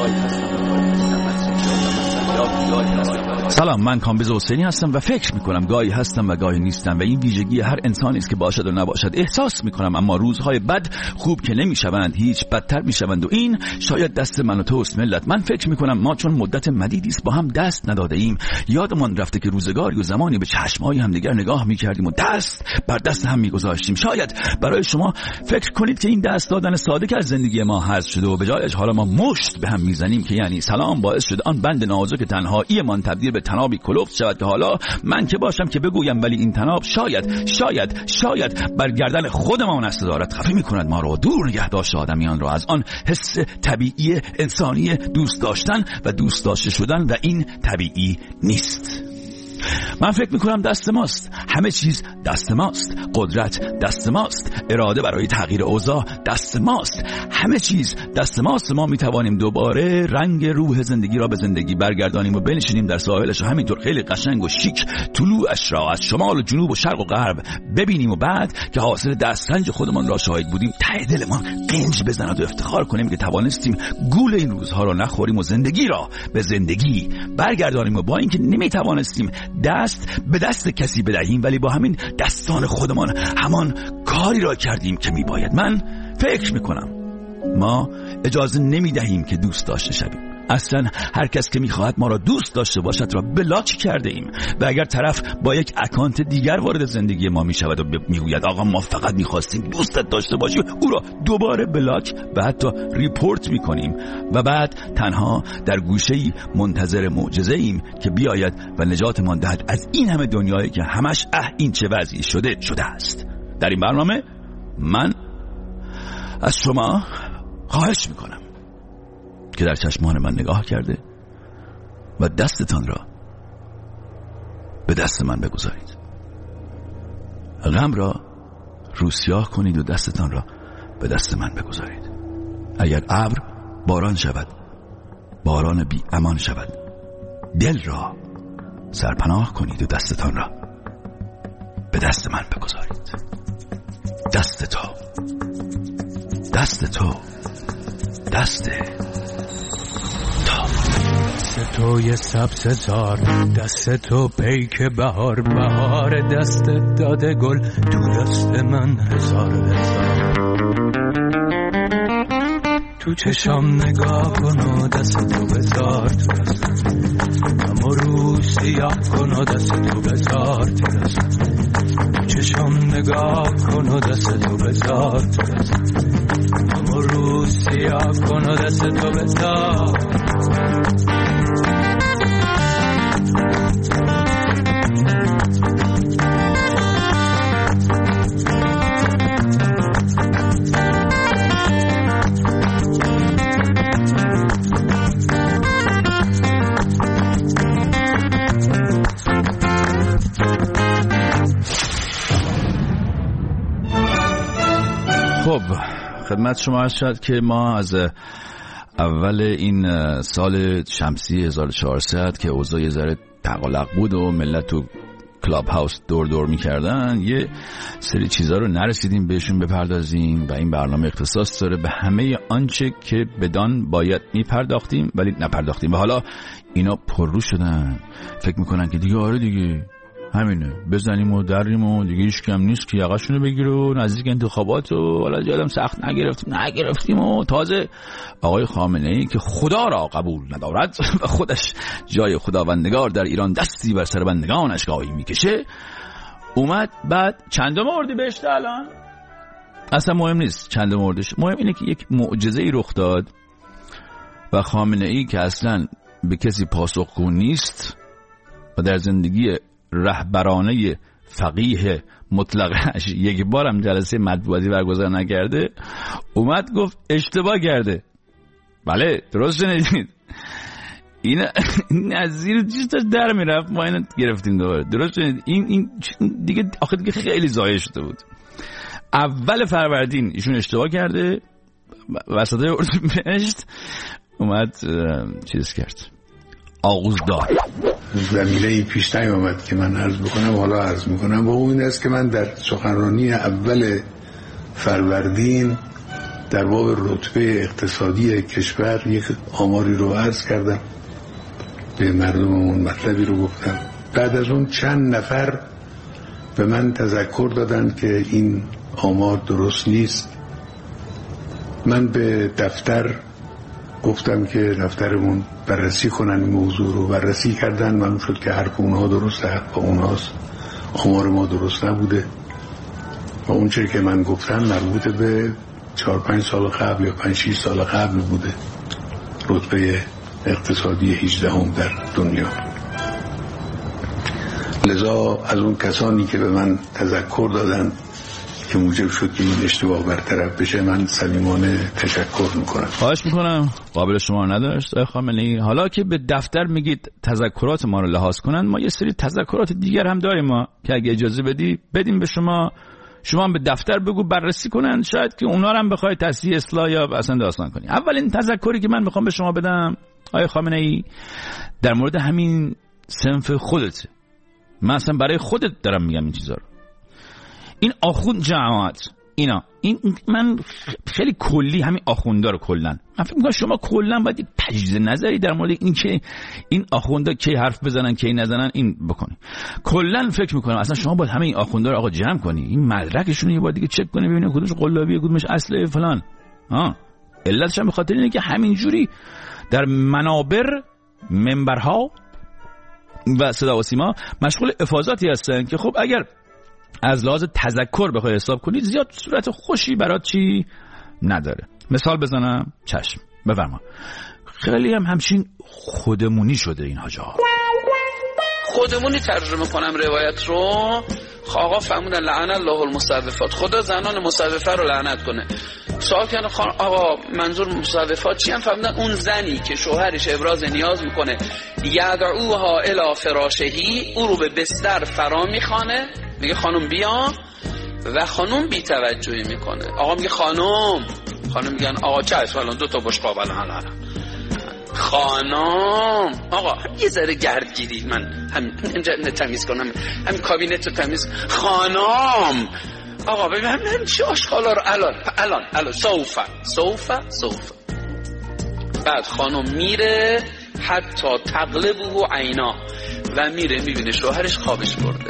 سلام، من کامبیز حسینی هستم و فکر میکنم گاهی هستم و گاهی نیستم و این ویژگی هر انسانی است که باشد و نباشد. احساس میکنم اما روزهای بد خوب که نمیشوند، هیچ بدتر میشوند و این شاید دست من و توست ملت. من فکر میکنم ما چون مدت مدیدی است با هم دست نداده ایم، یادمان رفته که روزگاری و زمانی به چشمای همدیگر نگاه میکردیم و دست بر دست هم میگذاشتیم. شاید برای شما فکر کنید که این دست دادن ساده که از زندگی ما حذف شده و به جایش حالا ما مشت به هم میزنیم که یعنی سلام باعث شده آن بند نازک تنهایی من تبدیل به تنابی کلفت شود که حالا من که باشم که بگویم، ولی این تناب شاید بر گردن خودمان است دارد خفه میکند ما رو. دور نگه داشت آدمیان را از آن حس طبیعی انسانی دوست داشتن و دوست داشته شدن و این طبیعی نیست. من فکر میکنم دست ماست، همه چیز دست ماست، قدرت دست ماست، اراده برای تغییر اوضاع دست ماست، همه چیز دست ماست. ما میتوانیم دوباره رنگ روح زندگی را به زندگی برگردانیم و بنشینیم در ساحلش و همینطور خیلی قشنگ و شیک طلوعش را از شمال و جنوب و شرق و غرب ببینیم و بعد که حاصل دسترنج خودمان را شاهد بودیم ته دلمان قنج بزند و افتخار کنیم که توانستیم گول این روزها را نخوریم و زندگی را به زندگی برگردانیم و با اینکه نمیتوانستیم دست به دست کسی بدهیم ولی با همین دستان خودمان همان کاری را کردیم که میباید. من فکر میکنم ما اجازه نمیدهیم که دوست داشته شویم. اصلا هر کس که میخواهد ما را دوست داشته باشد را بلاک کرده ایم و اگر طرف با یک اکانت دیگر وارد زندگی ما میشود و میگوید آقا ما فقط میخواستیم دوستت داشته باشیم، او را دوباره بلاک و حتی ریپورت میکنیم و بعد تنها در گوشه‌ای منتظر معجزه ایم که بیاید و نجاتمان دهد از این همه دنیایی که همش این چه وضعی شده است. در این برنامه من از شما خواهش میکنم که در چشمان من نگاه کرده و دستتان را به دست من بگذارید. غم را روسیاه کنید و دستتان را به دست من بگذارید. اگر ابر باران شود، باران بی امان شود، دل را سرپناه کنید و دستتان را به دست من بگذارید. دست تو، دست توی سبز زار، دست تو پیک بهار، بهار دست داده گل تو دست من هزار. تو چشام نگاه کن و دست تو بذار تو دست، اما رو سیاه کن و دست تو بذار تو دست. تو چشام نگاه کن و دست تو بذار تو دست، اما رو سیاه کن و دست تو بذار. خب خدمت شما عرض شد که ما از اول این سال شمسی 1400 که اوضاع یه ذره تقلق بود و ملت تو کلاب هاوس دور میکردن، یه سری چیزا رو نرسیدیم بهشون بپردازیم و این برنامه اختصاص داره به همه آنچه که بدان باید میپرداختیم ولی نپرداختیم و حالا اینا پررو شدن. فکر میکنن که دیگه آره دیگه همینه، بزنیم و دریم و دیگه هیچ کم نیست که یقشونو بگیره و نزدیک انتخابات و حالا جادم سخت نگرفتیم و تازه آقای خامنه‌ای که خدا را قبول ندارد و خودش جای خداوندگار در ایران دستی بر سر بندگانش گاهی میکشه اومد. بعد چندم اردیبهشت الان اصلا مهم نیست چندم اردیبهشت، مهم اینه که یک معجزه‌ای رخ داد و خامنه‌ای که اصلا به کسی پاسخگو نیست و در زندگی رهبرانه فقیه مطلقش یک بارم جلسه مطبوعاتی برگزار نکرده، اومد گفت اشتباه کرده. بله درست شنیدید، این از زیر چیز در میرفت، ما اینو گرفتیم دوباره. درست شنیدید، این دیگه آخه دیگه خیلی ضایع شده بود. اول فروردین ایشون اشتباه کرده، وسط اردیبهشت اومد چیز کرد، آغوز داد. زمینه‌ای پیش نیامد که من عرض بکنم، حالا عرض میکنم. و اون این است که من در سخنرانی اول فروردین در باب رتبه اقتصادی کشور یک آماری رو عرض کردم به مردممون، مطلبی رو گفتم. بعد از اون چند نفر به من تذکر دادن که این آمار درست نیست. من به دفتر گفتم که دفترمون بررسی کنن این موضوع رو. بررسی کردن، معلوم شد که حرف اونها درسته، حرف اونهاست، آمار ما درست نبوده و اون چیزی که من گفتم مربوط به 4-5 سال قبل یا 5-6 سال قبل بوده، رتبه اقتصادی 18 در دنیا. لذا از اون کسانی که به من تذکر دادن که موجب شد که این اشتباه برطرف بشه، من صمیمانه تشکر میکنم. خواهش میکنم، قابل شما نداشت آقای خامنه‌ای. حالا که به دفتر میگید تذکرات ما رو لحاظ کنن، ما یه سری تذکرات دیگر هم داریم ما که اگه اجازه بدیم به شما هم به دفتر بگو بررسی کنن، شاید که اونا رو هم بخوای تصحیح اصلاح یا اصلا داستان کنی. اولین تذکری که من میخوام به شما بدم آقای خامنه‌ای در مورد همین صنف خودته. من اصلا برای خودت دارم میگم این چیزا رو. این آخوند جماعت این من خیلی کلی همین آخوندا رو کلا من فکر می‌کنم شما کلا باید یک تجزیه نظری در مورد این که این آخوندا کی حرف بزنن کی نزنن این بکنی. کلا فکر می‌کنم اصلا شما باید همه این آخوندا رو آقا جمع کنی، این مدرکشون یه بار دیگه چک کنی ببینید کدومش قلابیه کدومش اصله فلان. علتش هم به خاطر اینه که همینجوری در منابر، منبرها و صدا و سیما مشغول افاضاتی هستن که خب اگر از لحاظ تذکر بخوای حساب کنید زیاد صورت خوشی برات چی نداره. مثال بزنم؟ چشم بفرما. خیلی همچین خودمونی شده این حاجا. خودمونی ترجمه کنم روایت رو. آقا فرمودن لعن الله المستضعفات، خدا زنان مستضعفه رو لعنت کنه. سوال کردن آقا منظور مستضعفات چی؟ هم فرمودن اون زنی که شوهرش ابراز نیاز میکنه یدعوها الی فراشهی، او رو به بستر فرا میخوانه، میگه خانم بیا و خانم بی توجهی میکنه. آقا میگه خانم میگن آقا چه الان 2 تا بشقاب الان خانم آقا یه ذره گرد گیرید، من اینجا تمیز کنم، همین کابینت رو تمیز. خانم آقا ببین همین چه آشغالا رو الان سوف بعد خانم میره حتی تقلبه عینا و میره میبینه شوهرش خوابش برده.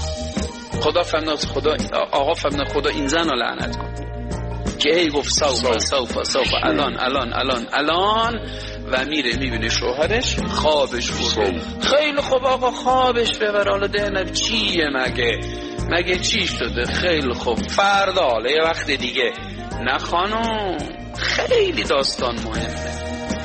آقا فرمود خدا این زن رو لعنت کن که هی گفت سوف الان و میره میبینه شوهرش خوابش برده. خیلی خوب آقا خوابش ببر، حالا دهنم چیه مگه چی شده؟ خیلی خوب فردا حالا یه وقت دیگه. نه خانم خیلی داستان مهمه.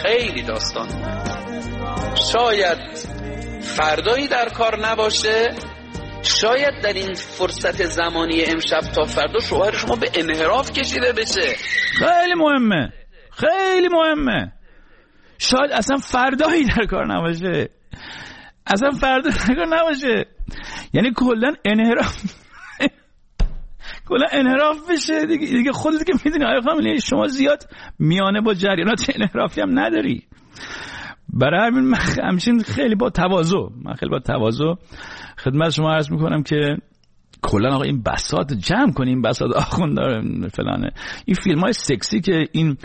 شاید فردایی در کار نباشه، شاید در این فرصت زمانی امشب تا فردا شوهر شما به انحراف کشیده بشه. خیلی مهمه. شاید اصلا فردایی در کار نباشه، یعنی کلا انحراف بشه دیگه خودت که میدونی آقای خامنه‌ای شما زیاد میانه با جریانات انحرافی هم نداری. برای همین همچین خیلی با تواضع خدمت شما عرض میکنم که کلا آقا این بساط جمع کنیم، بساط آخوندار فلانه، این فیلم های سکسی که این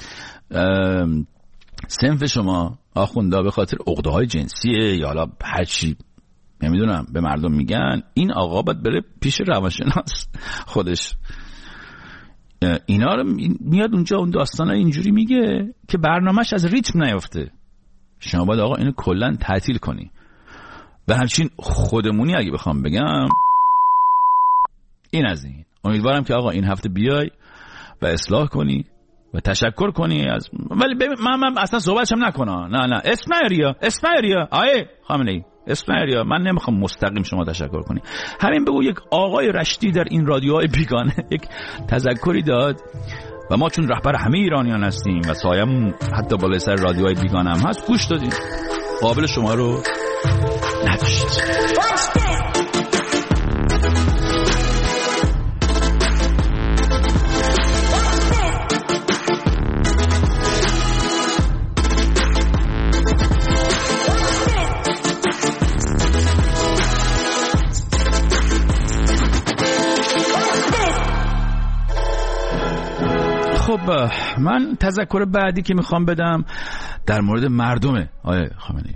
صنف شما آخوندا به خاطر عقده‌های جنسیه یا حالا هر چی نمیدونم به مردم میگن، این آقا باید بره پیش روانشناس خودش. اینا رو میاد اونجا اون داستانا اینجوری میگه که برنامه‌اش از ریتم نیفته. شما باید آقا اینو کلا تعطیل کنی. به همچین خودمونی اگه بخوام بگم این از این. امیدوارم که آقا این هفته بیای و اصلاح کنی و تشکر کنی از ولی من اصلا صحبتشم نکنم. نه اسم نریا آیه خامنه‌ای اسم نریا. من نمیخوام مستقیم شما تشکر کنی. همین بگو یک آقای رشتی در این رادیوهای بیگانه یک تذکری داد و ما چون رهبر همه ایرانیان هستیم و سایه‌مون حتی بالای سر رادیوهای بیگانه هم هست گوش دادیم. قابل شما رو نداشت. خب من تذکر بعدی که میخوام بدم در مورد مردمه. آیه خامنه‌ای،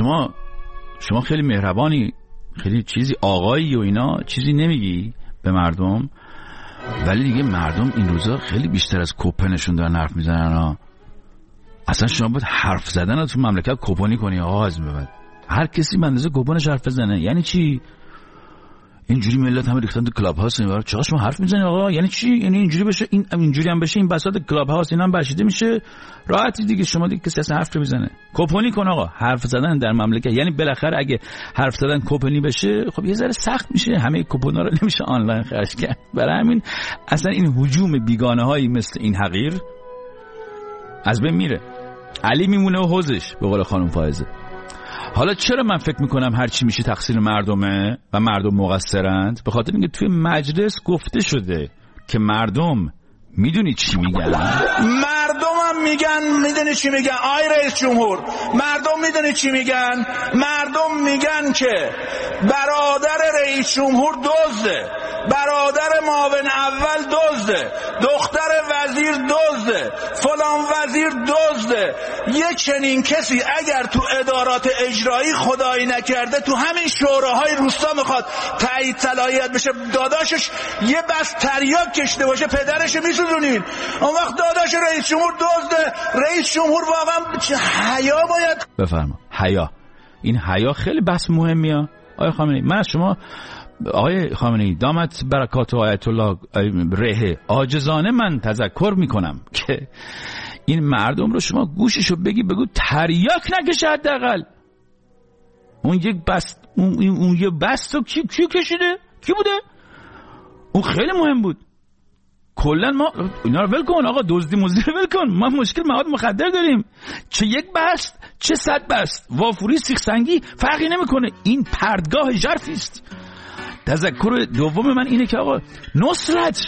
شما خیلی مهربانی، خیلی چیزی آقایی و اینا چیزی نمیگی به مردم، ولی دیگه مردم این روزا خیلی بیشتر از کپنشون دارن حرف میزنن. اصلا شما باید حرف زدن رو تو مملکت کپونی کنی. آقا از بعد هر کسی به اندازه کپونش حرف بزنه. یعنی چی؟ اینجوری ملت همه ریختن تو کلاب هاوس میبره. چرا شما حرف میزنی آقا؟ یعنی چی؟ یعنی اینجوری بشه، این اینجوری هم بشه، این بساط کلاب هاوس اینا هم بشیده میشه راحتی دیگه. شما دیگه کسی اصلا حرف بزنه. کپونی کن آقا. حرف زدن در مملکت یعنی بالاخره اگه حرف زدن کپونی بشه، خب یه ذره سخت میشه، همه کپونا رو نمیشه آنلاین خرج کرد. برای همین اصلا این هجوم بیگانه‌هایی مثل این حقیر از بین میره. علی میمونه و حوزش، به قول خانم فائزه. حالا چرا من فکر میکنم هرچی میشه تقصیر مردمه و مردم مقصرند؟ به خاطر اینکه توی مجلس گفته شده که مردم میدونی چی میگن؟ مردم میگن، میدونی چی میگن آی رئیس جمهور؟ مردم میدونی چی میگن؟ مردم میگن که برادر رئیس جمهور دزده، برادر معاون اول دزده، دختر وزیر دزده، فلان وزیر دزده. یه چنین کسی اگر تو ادارات اجرایی خدایی نکرده تو همین شوراهای روستا میخواد تایید صلاحیت بشه، داداشش یه بس تریاک کشته باشه پدرش میسوزونین، اون وقت داداش رئیس جمهور دزده. رئیس جمهور واقعا چه حیا باید بفرما. حیا، این حیا خیلی بس مهمیه. آقای خامنه‌ای، من از شما آقای خامنه‌ای دامت برکات و آیت الله ره عاجزانه من تذکر میکنم که این مردم رو شما گوششو بگو تریاک نکشه. حداقل اون یک بست، اون یه بست رو کی کشیده؟ کی بوده؟ اون خیلی مهم بود. کلا ما اینا رو ول کن آقا، دزدی مزدی رو ول کن. ما مشکل مواد مخدر داریم، چه یک بست چه 100 بست، وافوری سیخ سنگی فرقی نمیکنه. این پردگاه ژرفی است. تذکر دوم من اینه که آقا نصرت،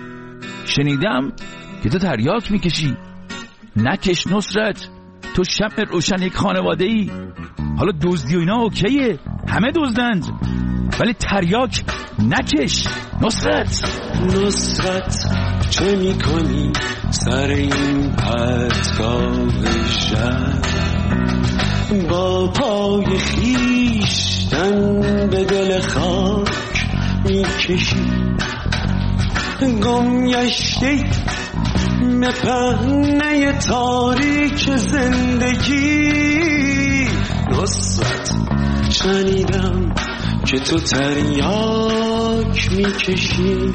شنیدم که تو تریاک میکشی. نکش نصرت، تو شمع روشن یک خانواده ای. حالا دزدی و اینا اوکیه، همه دزدند، ولی تریاک نکش نصرت. نصرت چه میکنی سر این پرتگاه شهر؟ با پای خیشتن به دل خاک میکشی، گم گشتی به پهنه تاریک زندگی. نصرت شنیدم که تو تریاک میکشی،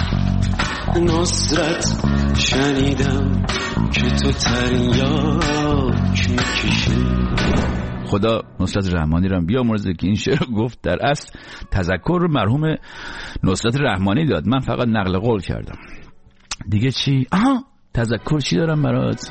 نصرت شنیدم که تو تریاک میکشی. خدا نصرت رحمانی رو بیامرزه که این شعر گفت. در اصل تذکر رو مرحوم نصرت رحمانی داد، من فقط نقل قول کردم دیگه. چی؟ تذکر چی دارم برات؟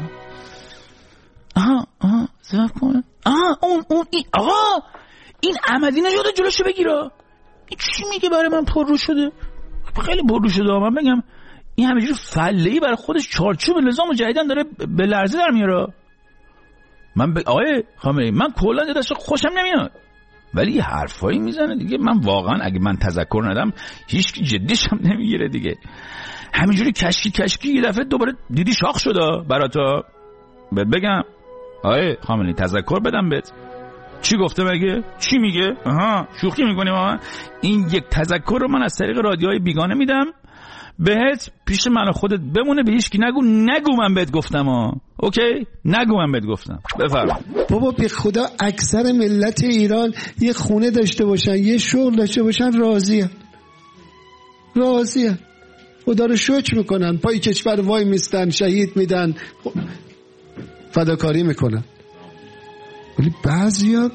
صبر کن. اون این آقا، این احمدی نژاد جلوشو بگیره. این چی میگه برای من پررو شده؟ خیلی پررو شده. من بگم این همینجوری فله‌ای برای خودش چارچوب نظام جدیدن داره به لرزه در میاره. آقای خامنه‌ای، من کلا دست خوشم نمیاد، ولی یه حرفایی میزنه دیگه. من واقعا اگه من تذکر ندم هیچ کی جدیش هم نمیگیره دیگه. همینجوری کشکی یه دفعه دوباره دیدی شاخ شده براتا. بگم آقای خامنه‌ای تذکر بدم بهت. چی گفته مگه؟ چی میگه؟ شوخی میکنی با من؟ این یک تذکر رو من از طریق رادیوهای بیگانه میدم بهت، پیش من خودت بمونه، به هیچ کی نگو من بهت گفتم. اوکی؟ نگو من بهت گفتم. بفرما. بابا به خدا اکثر ملت ایران یه خونه داشته باشن، یه شغل داشته باشن، راضیه. خدا رو شکر میکنن، پای کشور وای میستن، شهید میدن، فداکاری میکنن. ولی بعضیا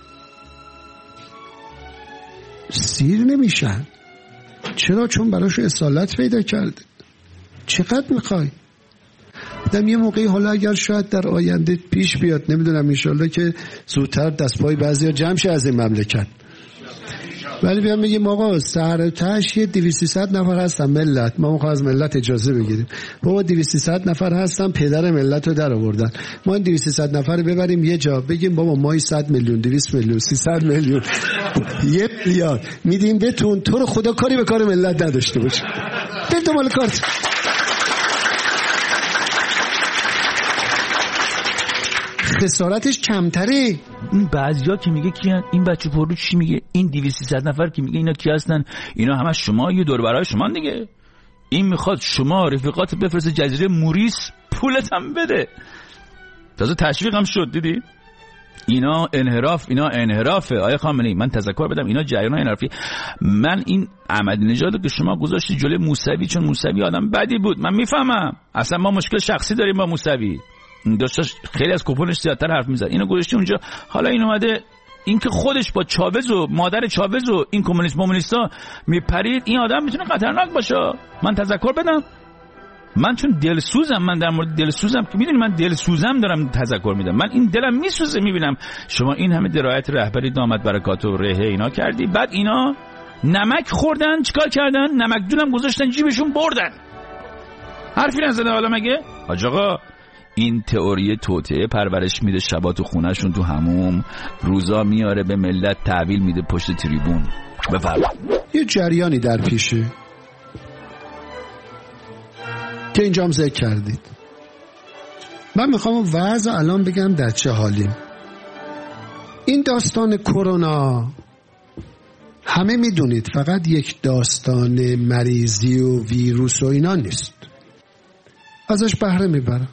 سیر نمیشن. چرا؟ چون براش اصالت پیدا کرده. چقدر میخوای؟ آدم یه موقعی حالا اگر شاید در آینده پیش بیاد، نمیدونم، انشالله که زودتر دستپای بعضیا جمع شه از این مملکت، ولی بیان بگیم آقا سر تاش یه 200-300 نفر هستن ملت، ما میخوایم از ملت اجازه بگیریم. بابا 200-300 نفر هستن، پدر ملت رو در آوردن. ما این 200-300 نفر رو ببریم یه جا، بگیم بابا ما 100 میلیون 200 میلیون 300 میلیون 1 میلیارد میدیم بهتون، تو رو خدا کاری به کار ملت نداشته باش. برید دنبال کارت. خسارتش کمتره. این بعضیا که میگه کیان این بچه پررو چی میگه، این 200 نفر که میگه اینا کی هستن، اینا همه شما یه دور برای شما دیگه. این میخواد شما رفیقات بفرسته جزیره موریس پولت هم بده، تازه تشویق هم شد. دیدی اینا انحرافه. آیه خامنه‌ای من تذکر بدم اینا جریان انحرافی. من این احمدی نژاد که شما گذاشتی جلوی موسوی، چون موسوی آدم بدی بود، من میفهمم، اصلا ما مشکل شخصی داریم با موسوی، داشت خیلی از کوپونش زیادتر حرف میزد، اینو گذاشتی اونجا. حالا این اومده این که خودش با چاوز و مادر چاوز و این کمونیستا میپرید، این آدم میتونه خطرناک باشه. من تذکر بدم، من چون دلسوزم، من در مورد دلسوزم که میدونی من دلسوزم دارم تذکر میدم، من این دلم میسوزه میبینم شما این همه درایت رهبری داماد برکات و ره اینا کردی، بعد اینا نمک خوردن، چیکار کردن؟ نمک دونم گذاشتن جیبشون بردن، حرفی نزدن. حالا مگه حاج آقا این تئوری توطئه پرورش میده، شبا تو خونهشون تو حموم، روزا میاره به ملت تحویل میده پشت تریبون. بفرمایید. یه جریانی در پیشه که اینجا هم ذکر کردید. من میخوام وضع الان بگم در چه حالیم. این داستان کرونا همه میدونید فقط یک داستان مریضی و ویروس و اینا نیست، ازش بهره میبرن.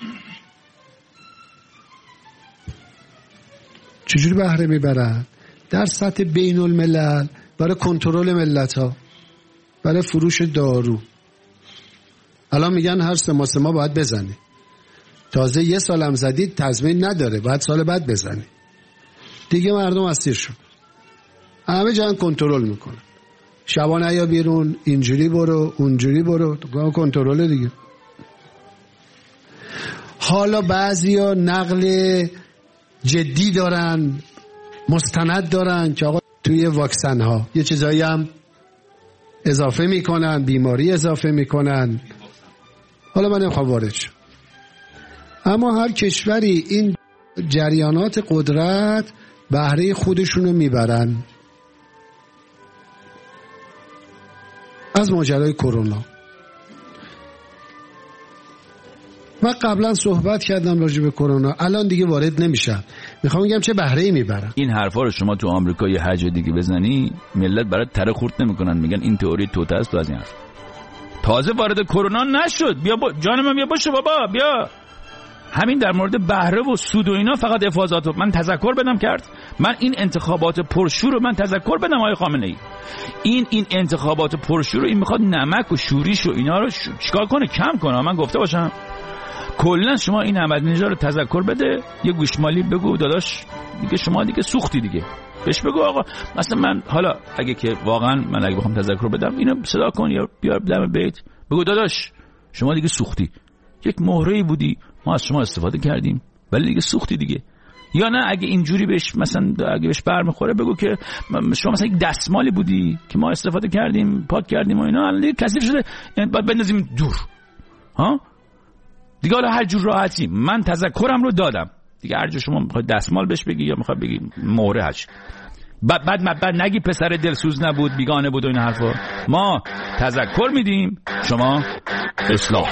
چجوری بهره میبرن؟ در سطح بین الملل، برای کنترل ملت ها، برای فروش دارو. الان میگن هر 3 ماه باید بزنی، تازه 1 سال هم زدید تضمین نداره، باید سال بعد بزنی. دیگه مردم اسیر شد، همه جان کنترل میکنن. شبانه یا بیرون، اینجوری برو اونجوری برو، کنترل دیگه. حالا بعضیا نقل جدی دارن، مستند دارن که آقا توی واکسن ها یه چیزایی هم اضافه میکنن، بیماری اضافه میکنن. حالا من نمیخوام وارد شم، اما هر کشوری این جریانات قدرت بهره خودشونو میبرن. از ماجرای کرونا من قبلا صحبت کردم راجع به کرونا، الان دیگه وارد نمیشم. میخوام بگم چه بهره‌ای میبرن. این حرفا رو شما تو آمریکا یه حج دیگه بزنی، ملت برات تره خورد نمیکنن، میگن این تئوری توته است. تو از این حرف تازه وارد کرونا نشد، بیا جان من بیا باشه بابا بیا. همین در مورد بهره و سود و اینا فقط افاضات من تذکر بدم کرد. من این انتخابات پرشور رو من تذکر بدم آقای خامنه‌ای. این انتخابات پرشور رو این میخواد نمک و شوریش و اینا رو چیکار کنه؟ کم کنه. من گفته باشم کلا شما این احمدی نژاد رو تذکر بده، یه گوشمالی بگو داداش دیگه شما دیگه سوختی دیگه. بهش بگو آقا مثلا من حالا اگه که واقعا من اگه بخوام تذکر بدم اینو صدا کن یا بیار دم بیت بگو داداش شما دیگه سوختی، یک مهره‌ای بودی ما از شما استفاده کردیم ولی دیگه سوختی دیگه. یا نه اگه اینجوری بهش مثلا اگه بهش برمیخوره بگو که شما مثلا یک دستمالی بودی که ما استفاده کردیم پاک کردیم و اینا الان دیگه کثیف شده، یعنی باید بندازیم دور. ها دیگه حالا هر جور راحتی من تذکرم رو دادم دیگه. هر جا شما میخواد دستمال بهش بگی یا میخواد بگی مهره هج، بعد نگی پسر دلسوز نبود بیگانه بود و این حرفا. ما تذکر میدیم، شما اصلاح.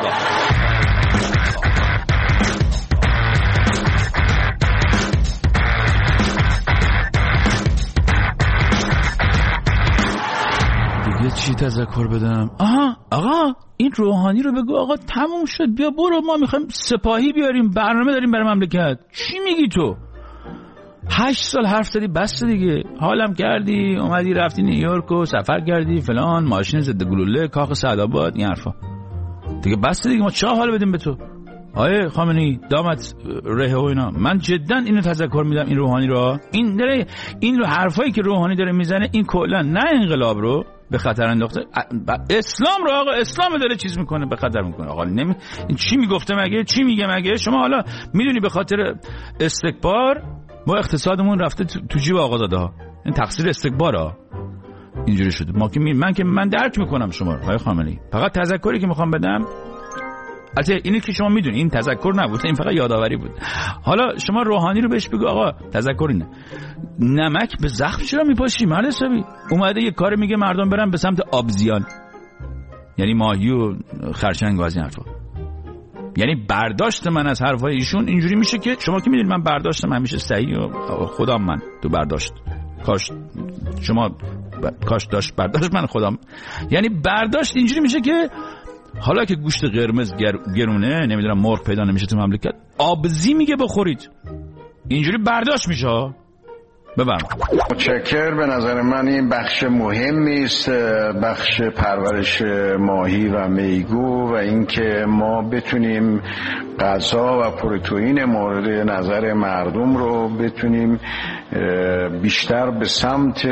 دیگه چی تذکر بدم؟ آقا این روحانی رو بگو آقا تموم شد، بیا برو، ما میخوایم سپاهی بیاریم، برنامه داریم برای مملکت. چی میگی تو؟ 8 سال حرف زدی بس دیگه، حالم کردی اومدی رفتی نیویورک و سفر کردی فلان، ماشین ضد گلوله کاخ سعدآباد، این حرفا دیگه بس دیگه. ما چه حال بدیم به تو آیه خامنه‌ای دامت ره و اینا؟ من جدا اینو تذکر میدم این روحانی رو، این رو حرفایی که روحانی داره میزنه این کلا نه انقلاب رو به خطر انداخته، اسلام رو آقا اسلام داره چیز میکنه به خطر میکنه. آقا این چی میگفته مگه؟ چی میگه مگه؟ شما حالا میدونی به خاطر استکبار ما اقتصادمون رفته تو جیب آقازاده ها، این تقصیر استکباره اینجوری شده. ما که من درک میکنم شما آقای خامنه‌ای، فقط تذکری که میخوام بدم البته اینی که شما میدونی این تذکر نبود، این فقط یادآوری بود. حالا شما روحانی رو بهش بگو آقا تذکر اینه، نمک به زخم چرا میپاشی مرد حسابی؟ اومده یه کار میگه مردم برن به سمت آبزیان، یعنی ماهی و خرچنگ و از این حرفا. یعنی برداشت من از حرفای ایشون اینجوری میشه که شما که میدونید من برداشتم همیشه صحیح و خودم من تو برداشت کاش شما کاش داشت برداشت من خودم، یعنی برداشت اینجوری میشه که حالا که گوشت قرمز گرونه، نمیدونم مرغ پیدا نمیشه تو مملکت، آبزی میگه بخورید، اینجوری برداشت میشه. بفرمایید. متشکر. به نظر من این بخش مهمی است، بخش پرورش ماهی و میگو و اینکه ما بتونیم غذا و پروتئین مورد نظر مردم رو بتونیم بیشتر به سمت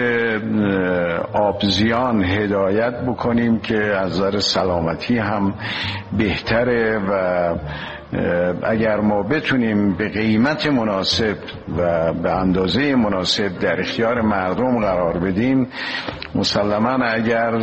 آبزیان هدایت بکنیم که از نظر سلامتی هم بهتره و اگر ما بتونیم به قیمت مناسب و به اندازه مناسب در اختیار مردم قرار بدیم، مسلماً اگر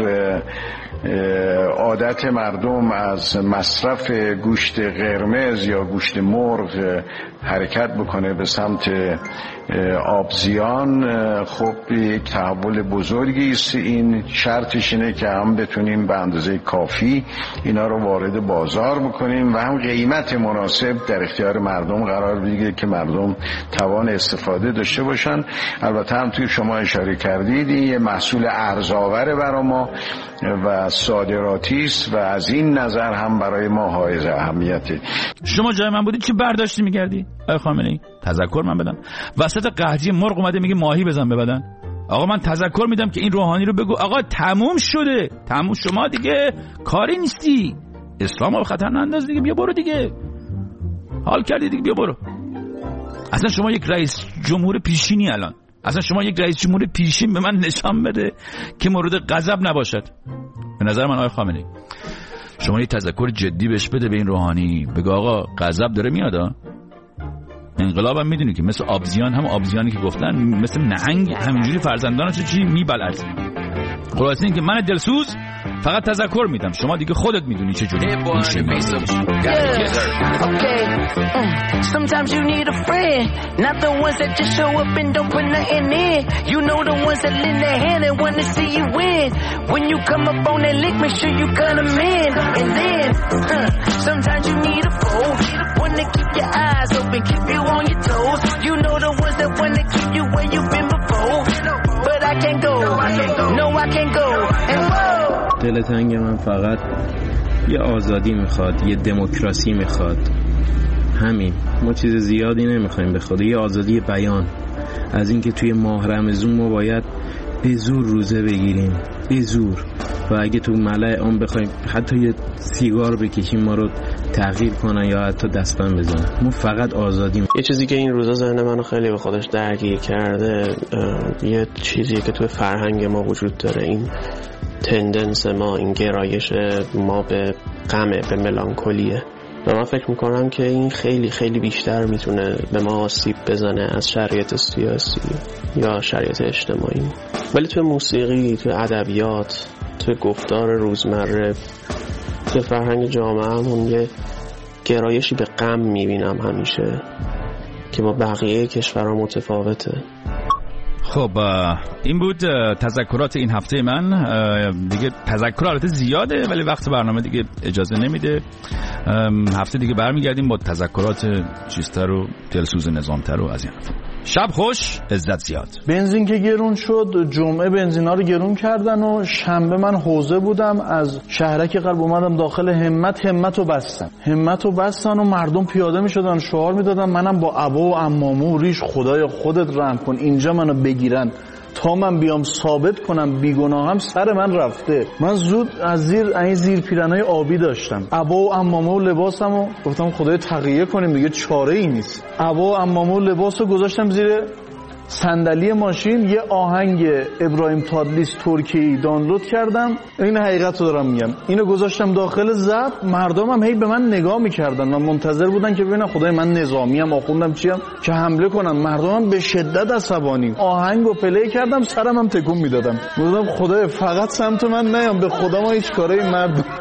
عادت مردم از مصرف گوشت قرمز یا گوشت مرغ حرکت بکنه به سمت آبزیان، خب یک تحول بزرگی است. این شرطش اینه که هم بتونیم به اندازه کافی اینا رو وارد بازار بکنیم و هم قیمت مناسب در اختیار مردم قرار بگیره که مردم توان استفاده داشته باشن. البته هم توی شما اشاره کردید این یه محصول ارزآور برای ما و صادراتی است و از این نظر هم برای ما حائز اهمیته. شما جای من بودید چه برداشتی می‌کردی؟ آقای خامنه‌ای تذکر من بدم، وسط قحطی مرغ اومده میگه ماهی بزن به بدن. آقا من تذکر میدم که این روحانی رو بگو آقا تموم شده، تموم، شما دیگه کاری نیستی، اسلام رو خطر ننداز دیگه، بیا برو دیگه، حال کردی دیگه، بیا برو. اصلا شما یک رئیس جمهور پیشینی، الان اصلا شما یک رئیس جمهور پیشین به من نشان بده که مورد غضب نباشد. به نظر من آقای خامنه‌ای شما یه تذکر جدی بهش بده به این روحانی، بگو آقا غضب داره میاد. انقلاب هم میدونی که مثل آبزیان، هم آبزیانی که گفتن مثل نهنگ همینجوری فرزندانشو چی میبلعه. خلاص این که من دلسوز فقط تذکر میدم، شما دیگه خودت میدونی چه جوری میشه. Sometimes you need a friend, not the ones that just show up and don't put nothing in. You know the ones that lend their hand and want to see you win. When you come up on that lick, make sure you cut them in. And then sometimes you need a foe, one to keep your eyes open, keep you on your toes. You know the ones that want to keep you where you've been before. But I can't go, no I can't go. And whoa. دلتنگ من فقط یه آزادی میخواد، یه دموکراسی میخواد، همین. ما چیز زیادی نمیخوایم به خدا، یه آزادی بیان، از اینکه توی ماه رمضان ما باید به زور روزه بگیریم، به زور، و اگه تو ملأ عام بخوایم حتی یه سیگار بکشیم ما رو تغییر کنن یا حتی دستبند بزنن. ما فقط آزادی. یه چیزی که این روزا ذهن منو خیلی به خودش درگیر کرده، یه چیزیه که توی فرهنگ ما وجود داره، این تندنس ما، این گرایش ما به غمه، به ملانکولیه، و من فکر میکنم که این خیلی خیلی بیشتر میتونه به ما آسیب بزنه از شرایط سیاسی یا شرایط اجتماعی. ولی توی موسیقی، توی ادبیات، توی گفتار روزمره، توی فرهنگ جامعه‌مون یه گرایشی به غم میبینم همیشه که با بقیه کشورها متفاوته. خب این بود تذکرات این هفته من. دیگه تذکرات زیاده ولی وقت برنامه دیگه اجازه نمیده. هفته دیگه برمیگردیم با تذکرات چیزتر و دلسوز نظامتر و از این حرفا. شب خوش، عزت زیاد. بنزین که گرون شد، جمعه بنزینا رو گرون کردن و شنبه من حوزه بودم، از شهرک قلب اومدم داخل همت رو بستن و مردم پیاده می شدن شعار می دادن منم با عبا و عمامه و ریش خدای خودت رحم کن اینجا منو بگیرن تا من بیام ثابت کنم بیگناهم سر من رفته. من زود از زیر پیرنای آبی داشتم، عبا و عمامه و لباسم و گفتم خدای تقیه کنیم دیگه چاره ای نیست. عبا و عمامه و لباس رو گذاشتم زیر صندلی ماشین، یه آهنگ ابراهیم تادلیس ترکی دانلود کردم، این حقیقت رو دارم میگم، اینو گذاشتم داخل ضبط. مردمم هی به من نگاه میکردن و منتظر بودن که ببینن خدای من نظامیم آخوندم چیم که حمله کنم. مردمم به شدت عصبانی، آهنگو پلی کردم سرم هم تکون میدادم، گفتم خدای فقط سمت من نیام، به خدا ما هیچ کاری مردم